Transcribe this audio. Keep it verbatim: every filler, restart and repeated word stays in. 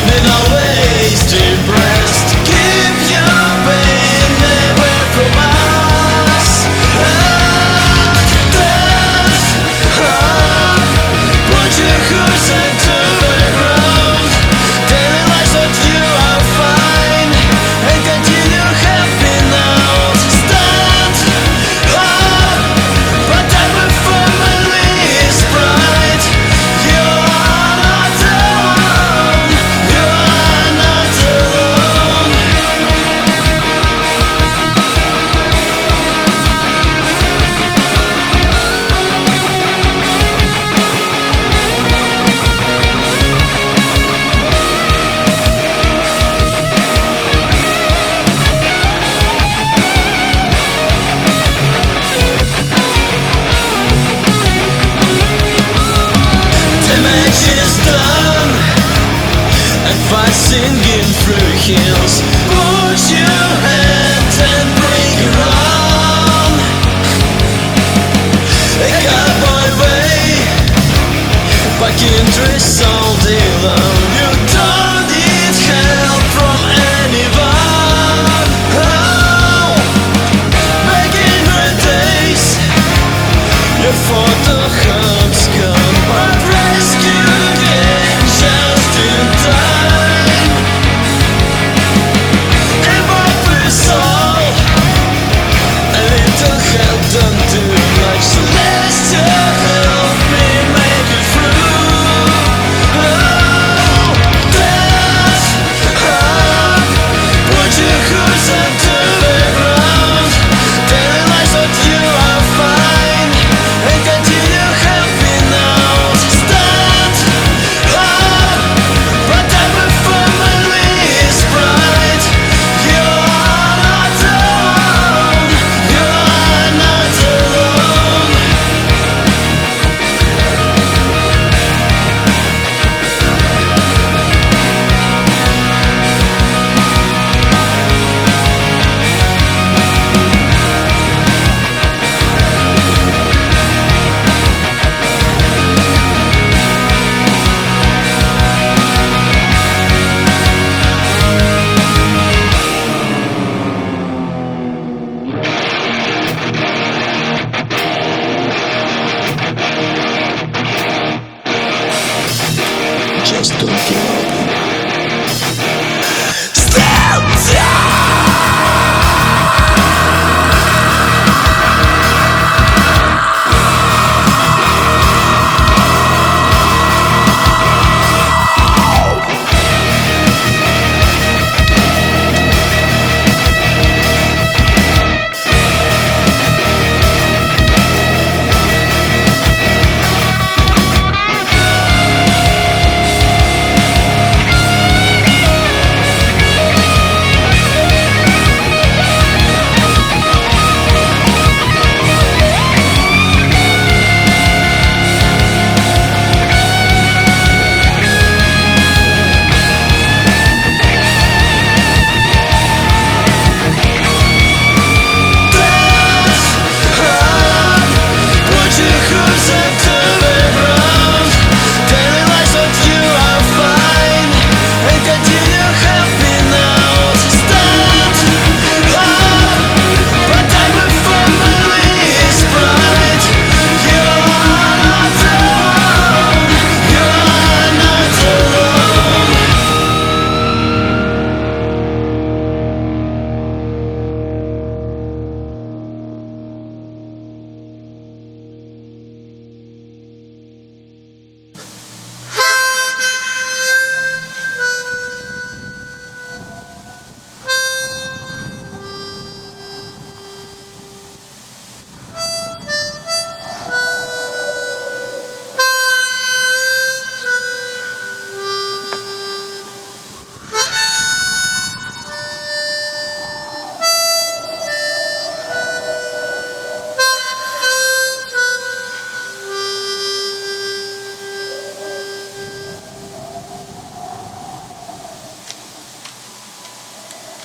and always depressed. Keep your pain away from us. Death, oh, put your hooks into the ground. Telling lies that you are fine and continue happy now. Stand up, protect my family's pride. You are not alone. You are not alone. Damage is done, and fight singing through hills. Put your hand and bring it on. A cowboy way, back in dress all day long. You don't need help from anyone. Oh, making great days. Your photo hub's gone, but rescue again just in time. And what we saw, a little help don't do much. Celestial, help me make it through. Oh, death, oh, put your hooks into the ground. Telling lies that you are fine and continue happy now. Stand up, protect my family's pride. You are not alone. You are not alone. Just don't give up.